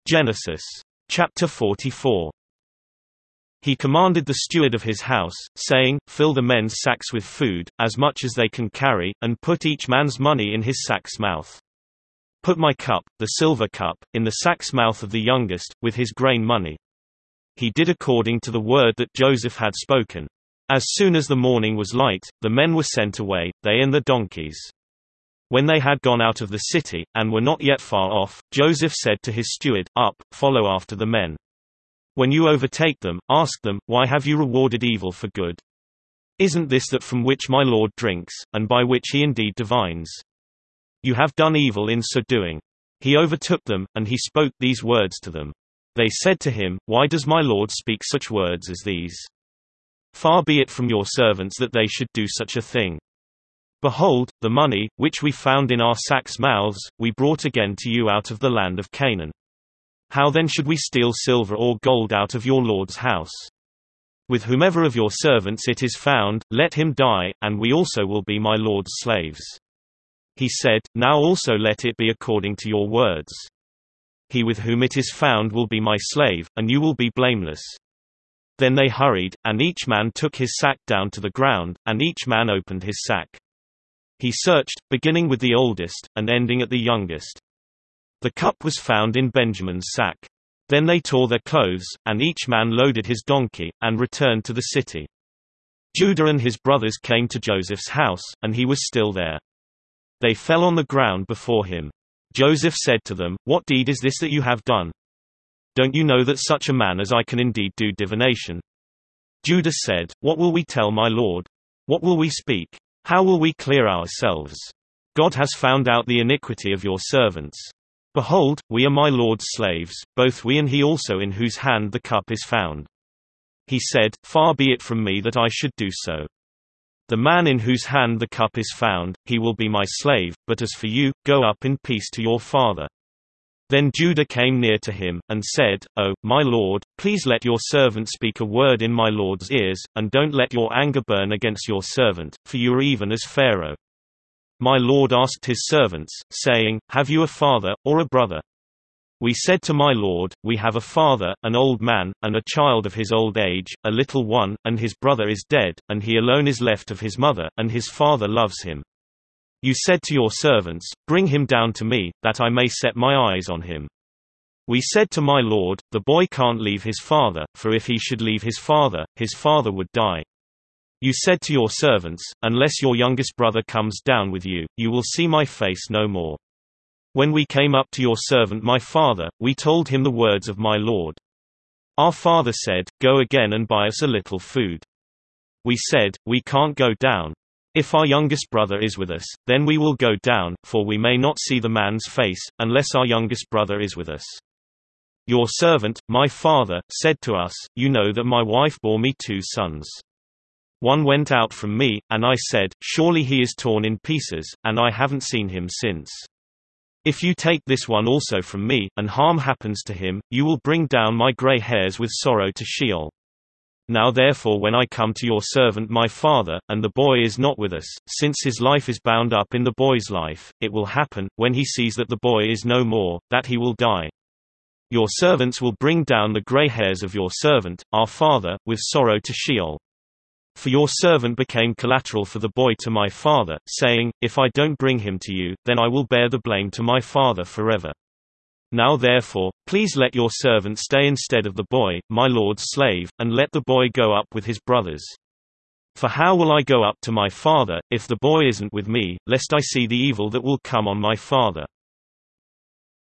Genesis. Chapter 44. He commanded the steward of his house, saying, Fill the men's sacks with food, as much as they can carry, and put each man's money in his sack's mouth. Put my cup, the silver cup, in the sack's mouth of the youngest, with his grain money. He did according to the word that Joseph had spoken. As soon as the morning was light, the men were sent away, they and the donkeys. When they had gone out of the city, and were not yet far off, Joseph said to his steward, Up, follow after the men. When you overtake them, ask them, Why have you rewarded evil for good? Isn't this that from which my Lord drinks, and by which he indeed divines? You have done evil in so doing. He overtook them, and he spoke these words to them. They said to him, Why does my Lord speak such words as these? Far be it from your servants that they should do such a thing. Behold, the money, which we found in our sacks' mouths, we brought again to you out of the land of Canaan. How then should we steal silver or gold out of your Lord's house? With whomever of your servants it is found, let him die, and we also will be my Lord's slaves. He said, Now also let it be according to your words. He with whom it is found will be my slave, and you will be blameless. Then they hurried, and each man took his sack down to the ground, and each man opened his sack. He searched, beginning with the oldest, and ending at the youngest. The cup was found in Benjamin's sack. Then they tore their clothes, and each man loaded his donkey, and returned to the city. Judah and his brothers came to Joseph's house, and he was still there. They fell on the ground before him. Joseph said to them, What deed is this that you have done? Don't you know that such a man as I can indeed do divination? Judah said, What will we tell my lord? What will we speak? How will we clear ourselves? God has found out the iniquity of your servants. Behold, we are my Lord's slaves, both we and he also in whose hand the cup is found. He said, Far be it from me that I should do so. The man in whose hand the cup is found, he will be my slave, but as for you, go up in peace to your father. Then Judah came near to him, and said, Oh, my lord, please let your servant speak a word in my lord's ears, and don't let your anger burn against your servant, for you are even as Pharaoh. My lord asked his servants, saying, Have you a father, or a brother? We said to my lord, We have a father, an old man, and a child of his old age, a little one, and his brother is dead, and he alone is left of his mother, and his father loves him. You said to your servants, Bring him down to me, that I may set my eyes on him. We said to my lord, The boy can't leave his father, for if he should leave his father would die. You said to your servants, Unless your youngest brother comes down with you, you will see my face no more. When we came up to your servant my father, we told him the words of my lord. Our father said, Go again and buy us a little food. We said, We can't go down. If our youngest brother is with us, then we will go down, for we may not see the man's face, unless our youngest brother is with us. Your servant, my father, said to us, You know that my wife bore me 2 sons. One went out from me, and I said, Surely he is torn in pieces, and I haven't seen him since. If you take this one also from me, and harm happens to him, you will bring down my gray hairs with sorrow to Sheol. Now therefore when I come to your servant my father, and the boy is not with us, since his life is bound up in the boy's life, it will happen, when he sees that the boy is no more, that he will die. Your servants will bring down the gray hairs of your servant, our father, with sorrow to Sheol. For your servant became collateral for the boy to my father, saying, If I don't bring him to you, then I will bear the blame to my father forever. Now therefore, please let your servant stay instead of the boy, my lord's slave, and let the boy go up with his brothers. For how will I go up to my father, if the boy isn't with me, lest I see the evil that will come on my father?